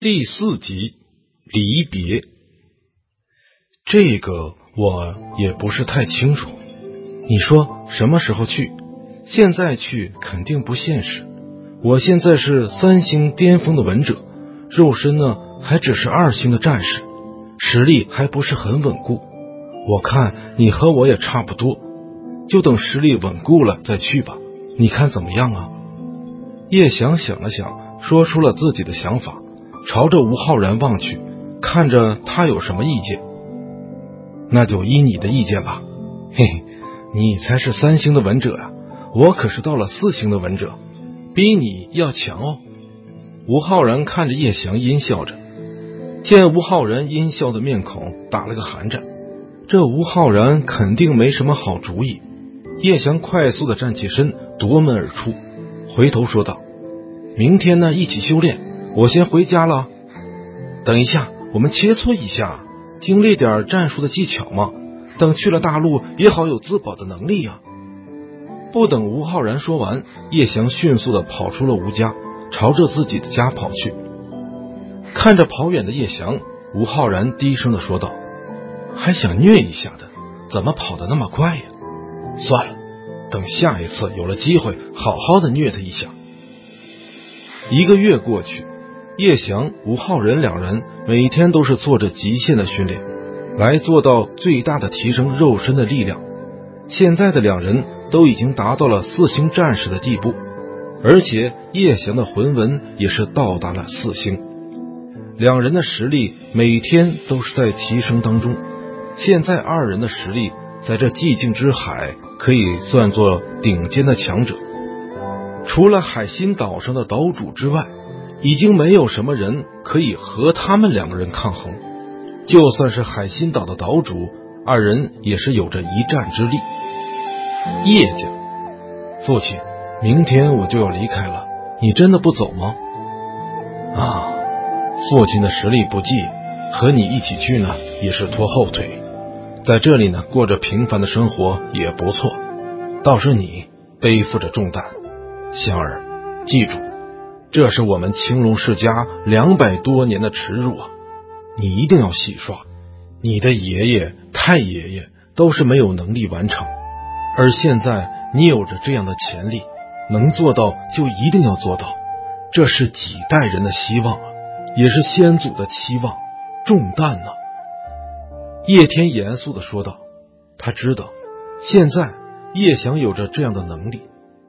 第4集离别。这个我也不是太清楚，你说什么时候去？现在去肯定不现实。我现在是3星巅峰的文者，肉身呢还只是2星的战士，实力还不是很稳固。我看你和我也差不多，就等实力稳固了再去吧，你看怎么样啊？叶翔想了想，说出了自己的想法，朝着吴浩然望去，看着他有什么意见。那就依你的意见吧。嘿嘿，你才是3星的文者呀，我可是到了4星的文者，比你要强哦。吴浩然看着叶翔阴笑着，见吴浩然阴笑的面孔打了个寒战，这吴浩然肯定没什么好主意。叶翔快速的站起身，夺门而出，回头说道：明天呢一起修炼，我先回家了。等一下，我们切磋一下，经历点战术的技巧嘛，等去了大陆也好有自保的能力啊。不等吴浩然说完，叶翔迅速的跑出了吴家，朝着自己的家跑去。看着跑远的叶翔，吴浩然低声的说道：还想虐一下的，怎么跑得那么快呀？算了，等下一次有了机会好好的虐他一下。1个月过去，叶翔、吴浩然2人每天都是做着极限的训练，来做到最大的提升肉身的力量。现在的2人都已经达到了4星战士的地步，而且叶翔的魂纹也是到达了4星。2人的实力每天都是在提升当中，现在2人的实力在这寂静之海可以算作顶尖的强者。除了海心岛上的岛主之外，已经没有什么人可以和他们2个人抗衡。就算是海心岛的岛主，2人也是有着一战之力。叶家，父亲，明天我就要离开了，你真的不走吗？啊，父亲的实力不济，和你一起去呢也是拖后腿，在这里呢过着平凡的生活也不错，倒是你背负着重担。香儿，记住，这是我们青龙世家200多年的耻辱啊！你一定要洗刷。你的爷爷、太爷爷都是没有能力完成，而现在你有着这样的潜力，能做到就一定要做到，这是几代人的希望啊，也是先祖的期望，重担啊。叶天严肃地说道，他知道现在叶翔有着这样的能力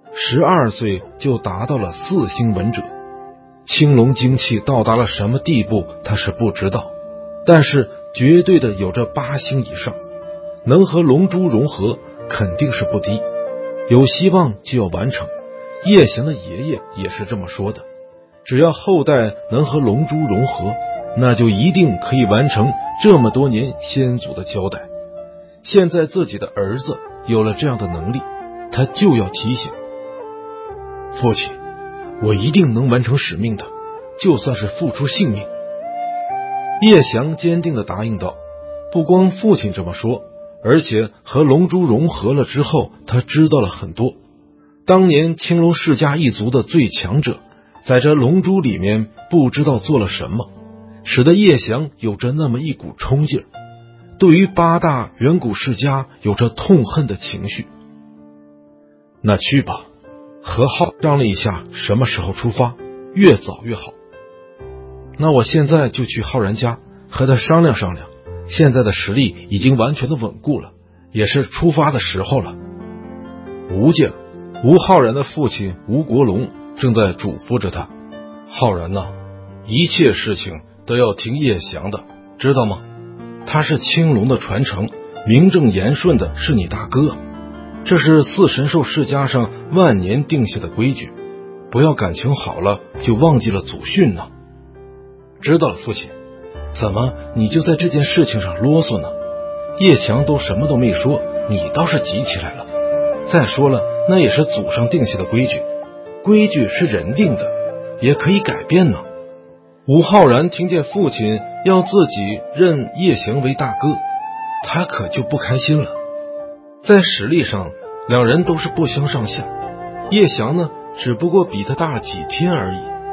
，12岁就达到了4星文者，青龙精气到达了什么地步他是不知道，但是绝对的有着8星以上，能和龙珠融合肯定是不低，有希望就要完成。叶翔的爷爷也是这么说的，只要后代能和龙珠融合，那就一定可以完成这么多年先祖的交代。现在自己的儿子有了这样的能力，他就要提醒父亲，我一定能完成使命的，就算是付出性命。叶翔坚定地答应道，不光父亲这么说，而且和龙珠融合了之后，他知道了很多。当年青龙世家一族的最强者，在这龙珠里面不知道做了什么，使得叶翔有着那么一股冲劲儿，对于8大远古世家有着痛恨的情绪。那去吧，和浩商量一下什么时候出发，越早越好。那我现在就去浩然家和他商量商量，现在的实力已经完全的稳固了，也是出发的时候了。吴家，吴浩然的父亲吴国龙正在嘱咐着他，浩然呐，一切事情都要听叶翔的，知道吗？他是青龙的传承，名正言顺的是你大哥，这是4神兽世家上万年定下的规矩，不要感情好了就忘记了祖训呢。知道了，父亲。怎么你就在这件事情上啰嗦呢？叶翔都什么都没说，你倒是急起来了。再说了，那也是祖上定下的规矩，规矩是人定的，也可以改变呢。吴浩然听见父亲要自己认叶翔为大哥，他可就不开心了。在实力上2人都是不相上下，叶翔呢只不过比他大几天而已。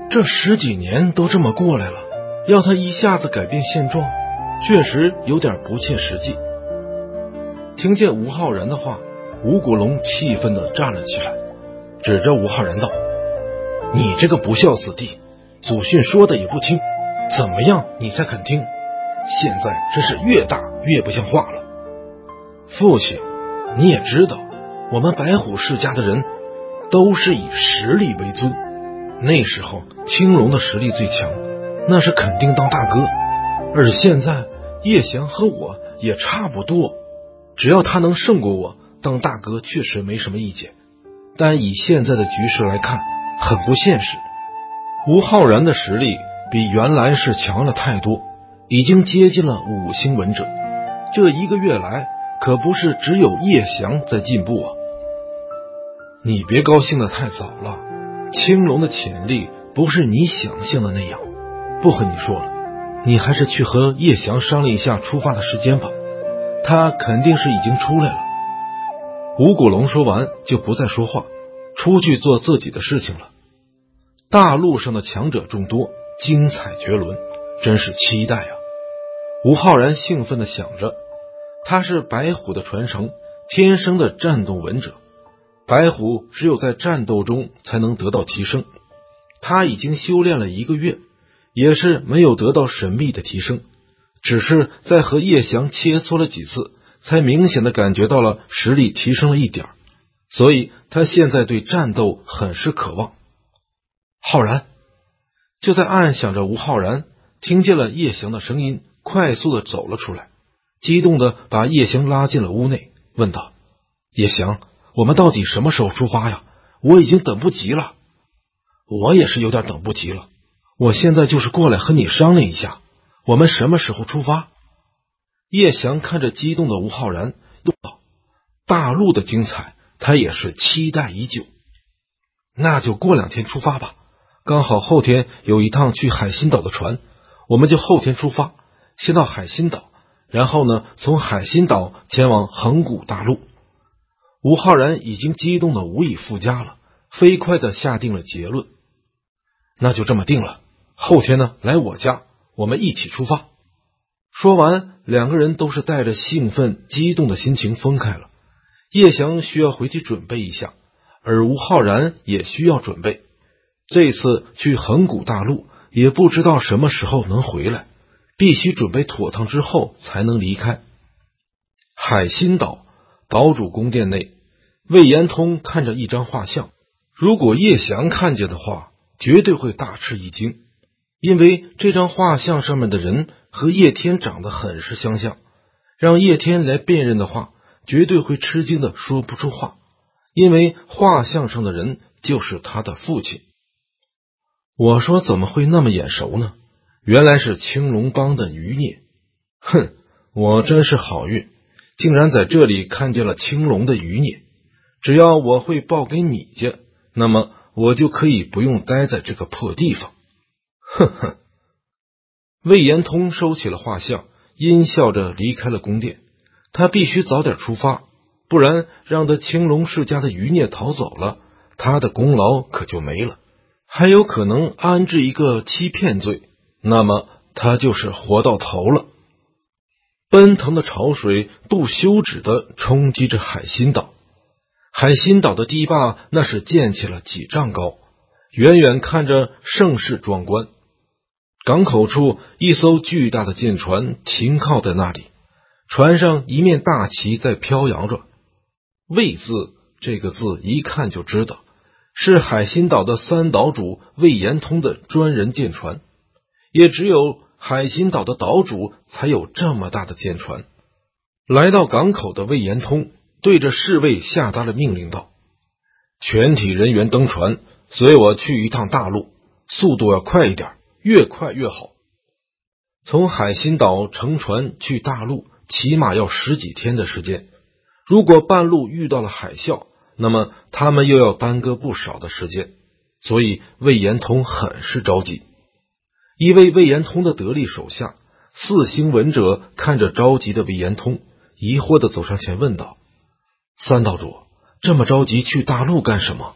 这10几年都这么过来了，要他一下子改变现状，确实有点不切实际。听见吴浩然的话，吴国龙气愤地站了起来，指着吴浩然道：“你这个不孝子弟，祖训说的也不听，怎么样你才肯听？现在真是越大越不像话了。父亲，你也知道，我们白虎世家的人都是以实力为尊，那时候青龙的实力最强，那是肯定当大哥。而现在叶翔和我也差不多，只要他能胜过我，当大哥确实没什么意见。但以现在的局势来看，很不现实。吴浩然的实力比原来是强了太多，已经接近了5星文者。这1个月来，可不是只有叶翔在进步啊。你别高兴得太早了，青龙的潜力不是你想象的那样。不和你说了，你还是去和叶翔商量一下出发的时间吧，他肯定是已经出来了。吴国龙说完就不再说话，出去做自己的事情了。大陆上的强者众多，精彩绝伦，真是期待啊！吴浩然兴奋地想着，他是白虎的传承，天生的战斗文者。白虎只有在战斗中才能得到提升，他已经修炼了1个月，也是没有得到神秘的提升，只是在和叶翔切磋了几次，才明显的感觉到了实力提升了一点，所以他现在对战斗很是渴望。浩然，就在暗想着吴浩然，听见了叶翔的声音，快速的走了出来，激动的把叶翔拉进了屋内，问道：“叶翔，我们到底什么时候出发呀？我已经等不及了。”我也是有点等不及了，我现在就是过来和你商量一下，我们什么时候出发？叶翔看着激动的吴浩然，又道：“大陆的精彩，他也是期待已久。”那就过2天出发吧，刚好后天有一趟去海心岛的船，我们就后天出发，先到海心岛，然后呢，从海心岛前往横古大陆。吴浩然已经激动的无以复加了，飞快的下定了结论。那就这么定了，后天呢，来我家，我们一起出发。说完，2个人都是带着兴奋激动的心情分开了。叶翔需要回去准备一下，而吴浩然也需要准备。这次去横古大陆也不知道什么时候能回来，必须准备妥当之后才能离开。海心岛岛主宫殿内，魏延通看着一张画像，如果叶翔看见的话，绝对会大吃一惊，因为这张画像上面的人和叶天长得很是相像，让叶天来辨认的话，绝对会吃惊的说不出话，因为画像上的人就是他的父亲。我说怎么会那么眼熟呢？原来是青龙帮的余孽。哼，我真是好运，竟然在这里看见了青龙的余孽。只要我会报给你家，那么我就可以不用待在这个破地方。哼哼。魏延通收起了画像，阴笑着离开了宫殿。他必须早点出发，不然让他青龙世家的余孽逃走了，他的功劳可就没了，还有可能安置一个欺骗罪，那么他就是活到头了。奔腾的潮水不休止地冲击着海心岛，海心岛的堤坝那是建起了几丈高，远远看着盛世壮观。港口处，一艘巨大的舰船停靠在那里，船上一面大旗在飘扬着。魏字这个字一看就知道是海心岛的3岛主魏延通的专人舰船，也只有海心岛的岛主才有这么大的舰船。来到港口的魏延通对着侍卫下达了命令道：“全体人员登船，随我去一趟大陆，速度要快一点，越快越好。”从海心岛乘船去大陆起码要10几天的时间，如果半路遇到了海啸，那么他们又要耽搁不少的时间，所以魏延通很是着急。一位魏延通的得力手下4星文者看着着急的魏延通，疑惑地走上前问道：“3岛主，这么着急去大陆干什么？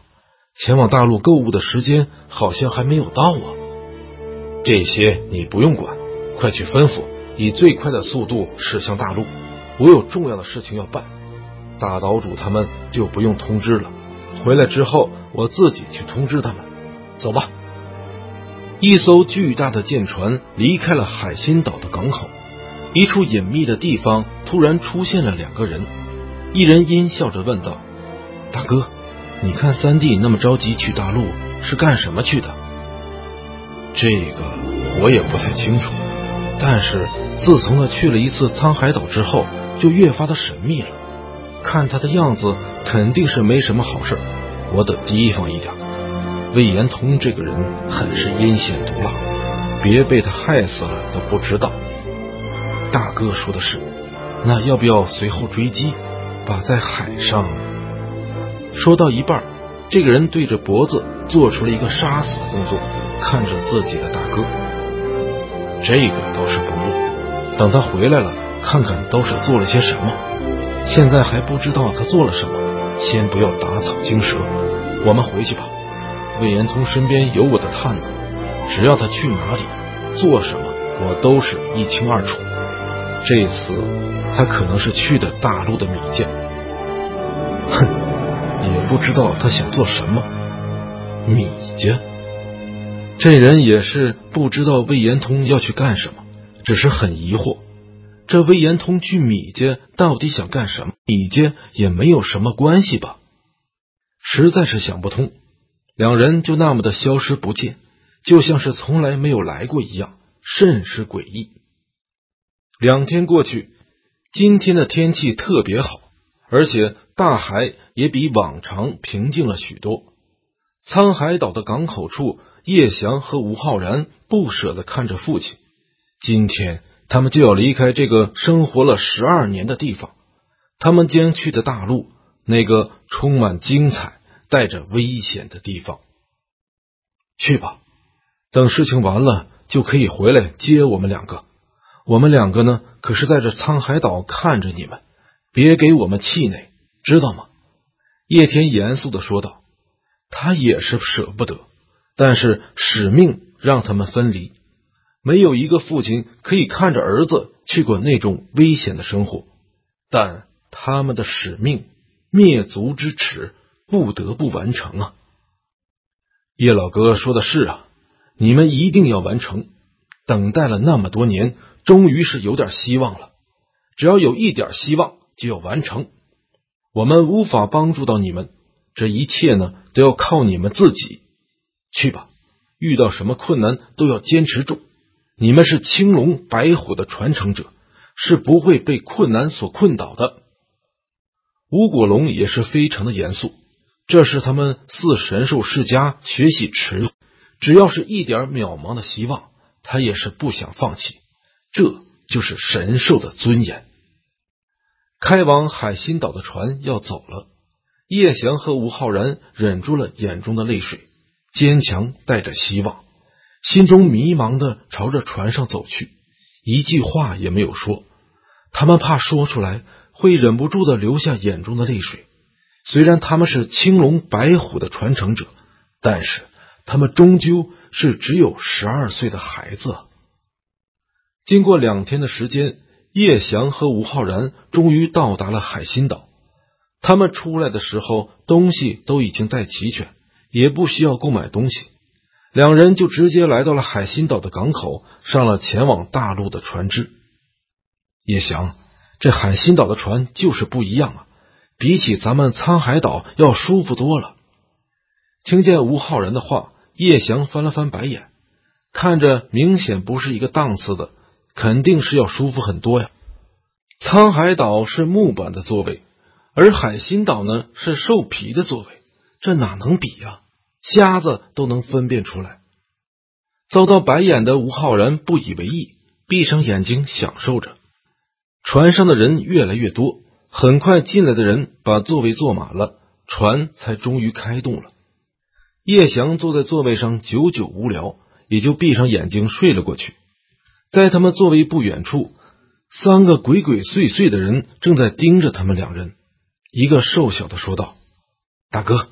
前往大陆购物的时间好像还没有到啊。这些你不用管，快去吩咐，以最快的速度驶向大陆。我有重要的事情要办。大岛主他们就不用通知了，回来之后我自己去通知他们。走吧。一艘巨大的舰船离开了海心岛的港口，一处隐秘的地方突然出现了2个人，一人阴笑着问道：大哥，你看三弟那么着急去大陆是干什么去的？这个我也不太清楚，但是自从他去了一次沧海岛之后，就越发的神秘了。看他的样子肯定是没什么好事，我得提防一点。魏延通这个人很是阴险毒辣，别被他害死了都不知道。大哥说的是，那要不要随后追击，把在海上……说到一半，这个人对着脖子做出了一个杀死的动作，看着自己的大哥。这个倒是不弱，等他回来了，看看都是做了些什么。现在还不知道他做了什么，先不要打草惊蛇，我们回去吧。魏延通身边有我的探子，只要他去哪里做什么，我都是一清二楚。这次他可能是去的大陆的米家，哼，也不知道他想做什么。米家？这人也是不知道魏延通要去干什么，只是很疑惑，这魏延通去米家到底想干什么？米家也没有什么关系吧？实在是想不通，两人就那么的消失不见，就像是从来没有来过一样，甚是诡异。2天过去，今天的天气特别好，而且大海也比往常平静了许多。沧海岛的港口处，叶翔和吴浩然不舍地看着父亲，今天他们就要离开这个生活了12年的地方，他们将去的大陆，那个充满精彩带着危险的地方。去吧，等事情完了就可以回来接我们2个。我们2个呢，可是在这沧海岛看着你们，别给我们气馁，知道吗？叶天严肃地说道。他也是舍不得，但是使命让他们分离，没有一个父亲可以看着儿子去过那种危险的生活，但他们的使命，灭族之耻，不得不完成啊。叶老哥说的是啊，你们一定要完成，等待了那么多年，终于是有点希望了，只要有一点希望就要完成。我们无法帮助到你们，这一切呢都要靠你们自己。去吧，遇到什么困难都要坚持住，你们是青龙白虎的传承者，是不会被困难所困倒的。吴果龙也是非常的严肃，这是他们4神兽世家学习持有，只要是一点渺茫的希望，他也是不想放弃，这就是神兽的尊严。开往海心岛的船要走了，叶翔和吴浩然忍住了眼中的泪水，坚强带着希望，心中迷茫地朝着船上走去，一句话也没有说。他们怕说出来会忍不住地流下眼中的泪水。虽然他们是青龙白虎的传承者，但是他们终究是只有12岁的孩子。经过2天的时间，叶翔和吴浩然终于到达了海心岛。他们出来的时候东西都已经带齐全，也不需要购买东西，2人就直接来到了海心岛的港口，上了前往大陆的船只。叶翔，这海心岛的船就是不一样啊，比起咱们沧海岛要舒服多了。听见吴浩然的话，叶翔翻了翻白眼，看着明显不是一个档次的，肯定是要舒服很多呀。沧海岛是木板的座位，而海心岛呢是兽皮的座位，这哪能比呀？瞎子都能分辨出来。遭到白眼的吴浩然不以为意，闭上眼睛享受着。船上的人越来越多，很快进来的人把座位坐满了，船才终于开动了。叶翔坐在座位上久久无聊，也就闭上眼睛睡了过去。在他们座位不远处，3个鬼鬼祟祟的人正在盯着他们2人。一个瘦小的说道：大哥，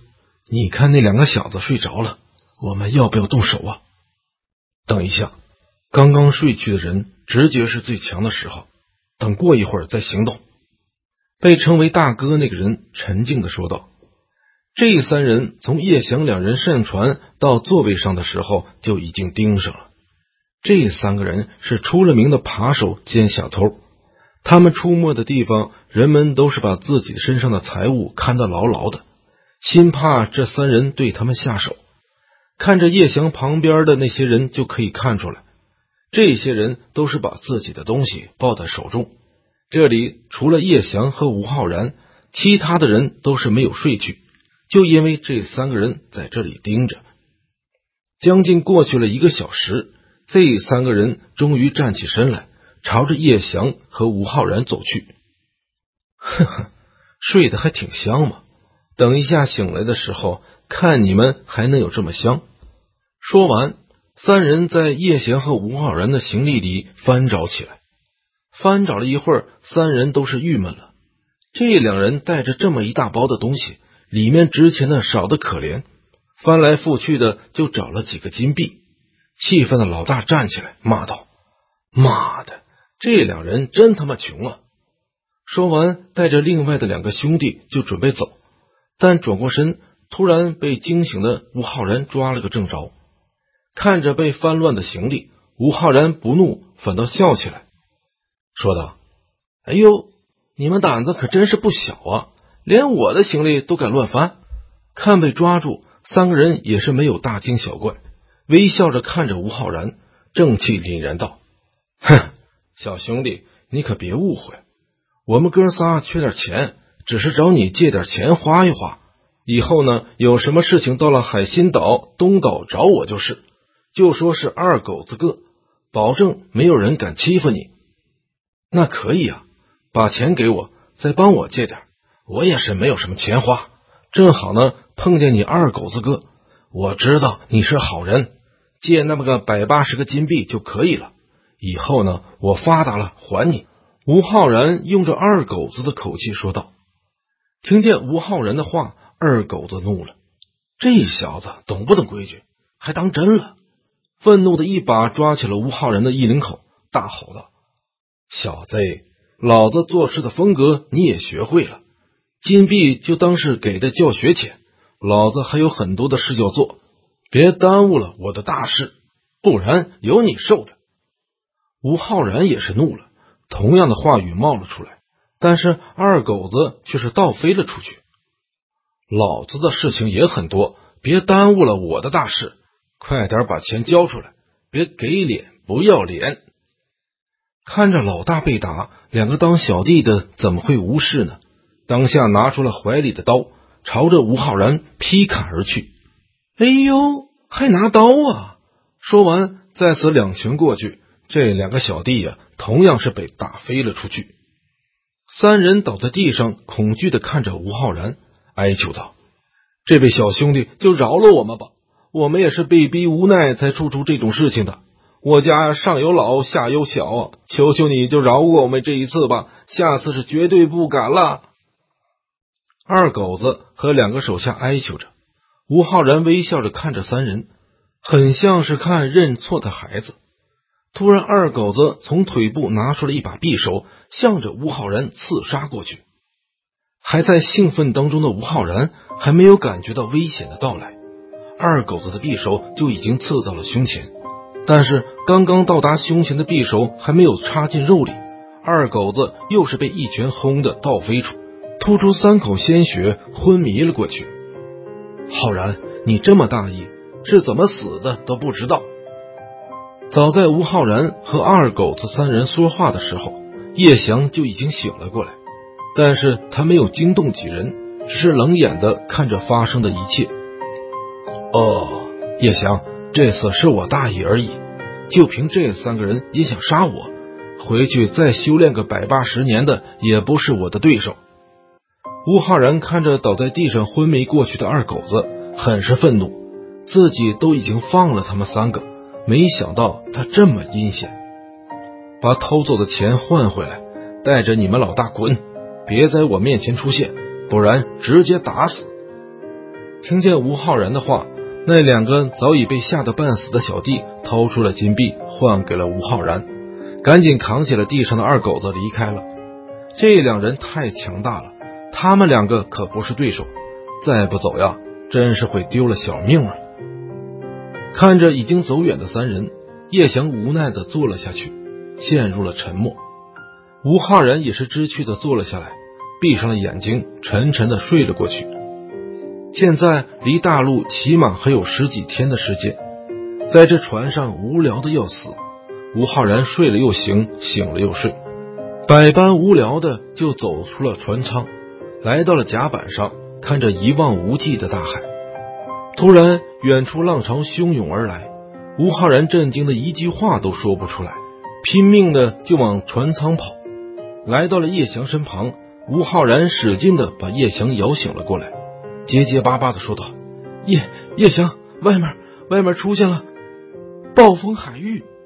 你看那两个小子睡着了，我们要不要动手啊？等一下，刚刚睡去的人直觉是最强的时候，等过一会儿再行动。被称为大哥那个人沉静地说道。这三人从叶翔两人上船到座位上的时候就已经盯上了。这三个人是出了名的扒手兼小偷，他们出没的地方，人们都是把自己身上的财物看得牢牢的，心怕这三人对他们下手。看着叶翔旁边的那些人就可以看出来，这些人都是把自己的东西抱在手中。这里除了叶翔和吴浩然，其他的人都是没有睡去，就因为这三个人在这里盯着。将近过去了1个小时，这三个人终于站起身来，朝着叶翔和吴浩然走去。呵呵，睡得还挺香嘛，等一下醒来的时候，看你们还能有这么香。说完，三人在叶翔和吴浩然的行李里翻找起来。翻找了一会儿，三人都是郁闷了。这两人带着这么一大包的东西，里面值钱的少得可怜，翻来覆去的就找了几个金币。气愤的老大站起来骂道：妈的，这两人真他妈穷啊！说完，带着另外的2个兄弟就准备走，但转过身，突然被惊醒的吴浩然抓了个正着。看着被翻乱的行李，吴浩然不怒反倒笑起来，说道：哎呦，你们胆子可真是不小啊，连我的行李都敢乱翻。看被抓住，三个人也是没有大惊小怪，微笑着看着吴浩然，正气凛然道：哼，小兄弟，你可别误会，我们哥仨缺点钱，只是找你借点钱花一花，以后呢，有什么事情到了海心岛、东岛找我就是，就说是二狗子哥，保证没有人敢欺负你。那可以啊，把钱给我，再帮我借点，我也是没有什么钱花，正好呢碰见你二狗子哥，我知道你是好人，借那么个180个金币就可以了，以后呢我发达了还你。吴浩然用着二狗子的口气说道。听见吴浩然的话，二狗子怒了，这小子懂不懂规矩，还当真了，愤怒的一把抓起了吴浩然的衣领口，大吼道：小子，老子做事的风格你也学会了，金币就当是给的教学钱，老子还有很多的事要做，别耽误了我的大事，不然有你受的。吴浩然也是怒了，同样的话语冒了出来，但是二狗子却是倒飞了出去。老子的事情也很多，别耽误了我的大事，快点把钱交出来，别给脸不要脸。看着老大被打，2个当小弟的怎么会无视呢？当下拿出了怀里的刀，朝着吴浩然劈砍而去。哎呦，还拿刀啊！说完再次2拳过去，这2个小弟同样是被打飞了出去。三人倒在地上，恐惧地看着吴浩然，哀求道：这位小兄弟就饶了我们吧，我们也是被逼无奈才做出这种事情的，我家上有老下有小，求求你就饶过我们这一次吧，下次是绝对不敢了。二狗子和2个手下哀求着，吴浩然微笑着看着三人，很像是看认错的孩子。突然二狗子从腿部拿出了一把匕首，向着吴浩然刺杀过去。还在兴奋当中的吴浩然还没有感觉到危险的到来，二狗子的匕首就已经刺到了胸前，但是刚刚到达胸前的匕首还没有插进肉里，二狗子又是被一拳轰的倒飞出，吐出3口鲜血，昏迷了过去。浩然，你这么大意，是怎么死的都不知道。早在吴浩然和二狗子3人说话的时候，叶翔就已经醒了过来，但是他没有惊动几人，只是冷眼地看着发生的一切。叶翔，这次是我大意而已，就凭这3个人也想杀我，回去再修炼个180年的也不是我的对手。吴浩然看着倒在地上昏迷过去的二狗子，很是愤怒，自己都已经放了他们3个，没想到他这么阴险。把偷走的钱换回来，带着你们老大滚，别在我面前出现，不然直接打死。 听见吴浩然的话，那两个早已被吓得半死的小弟掏出了金币换给了吴浩然，赶紧扛起了地上的二狗子离开了。这两人太强大了，他们两个可不是对手，再不走呀，真是会丢了小命了。看着已经走远的三人，叶翔无奈地坐了下去，陷入了沉默。吴浩然也是知趣地坐了下来，闭上了眼睛，沉沉地睡了过去。现在离大陆起码还有10几天的时间，在这船上无聊的要死。吴浩然睡了又醒，醒了又睡，百般无聊的就走出了船舱，来到了甲板上，看着一望无际的大海。突然远处浪潮汹涌而来，吴浩然震惊的一句话都说不出来，拼命的就往船舱跑。来到了叶翔身旁，吴浩然使劲的把叶翔摇醒了过来，结结巴巴的说道：叶翔，外面出现了暴风海域。